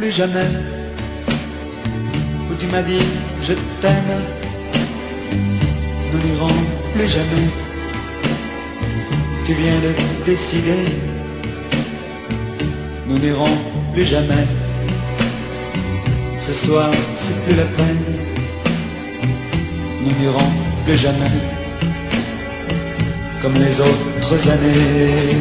plus jamais, où tu m'as dit je t'aime, nous n'irons plus jamais. Tu viens de décider, nous n'irons plus jamais. Ce soir c'est plus la peine, nous n'irons plus jamais, comme les autres années.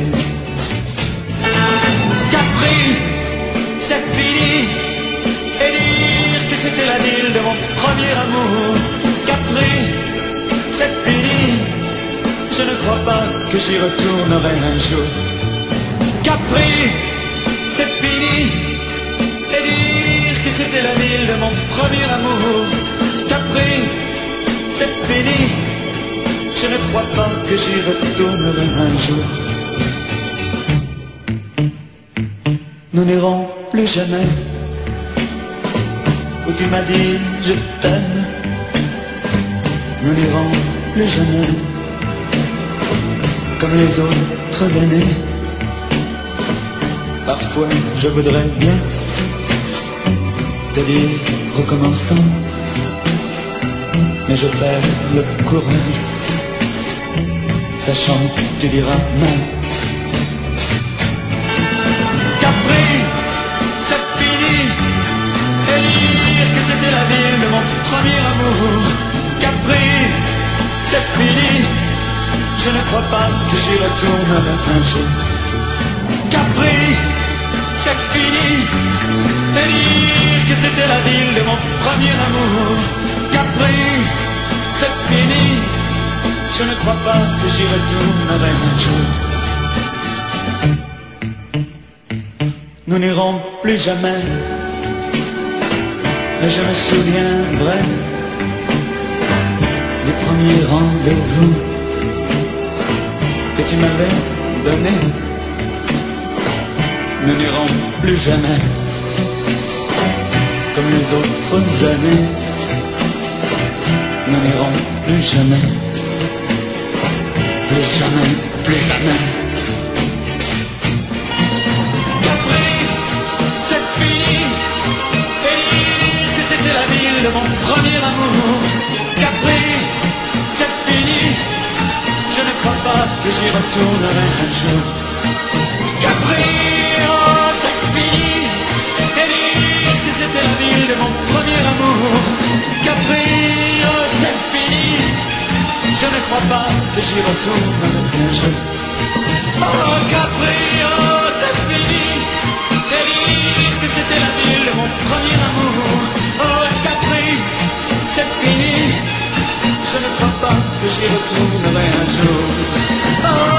Capri, c'est fini, et dire que c'était la ville de mon premier amour. Capri, c'est fini, je ne crois pas que j'y retournerai un jour. Capri, c'est fini, et dire que c'était la ville de mon premier amour. Capri, c'est fini, je ne crois pas que j'y retournerai un jour. Nous n'irons plus jamais, où tu m'as dit je t'aime. Nous n'irons plus jamais, comme les autres années. Parfois je voudrais bien te dire recommençons, mais je perds le courage, sachant que tu diras non. Capri, c'est fini, et dire que c'était la ville de mon premier amour. Capri, c'est fini, je ne crois pas que j'y retournerai un jour. Capri, c'est fini, et dire que c'était la ville de mon premier amour. Capri, c'est fini, je ne crois pas que j'y retournerai un jour. Nous n'irons plus jamais, mais je me souviendrai du premier rendez-vous que tu m'avais donné. Nous n'irons plus jamais, comme les autres années. Nous n'irons plus jamais, plus jamais, plus jamais. Capri, c'est fini, et dire que c'était la ville de mon premier amour. Capri, c'est fini, je ne crois pas que j'y retournerai un jour. Capri, oh c'est fini, et dire que c'était la ville de mon premier amour. Capri, oh c'est fini, je ne crois pas que j'y retournerai un jour. Oh Capri, oh c'est fini, et dire que c'était la ville de mon premier amour. Oh Capri, c'est fini, je ne crois pas que j'y retournerai un jour. Oh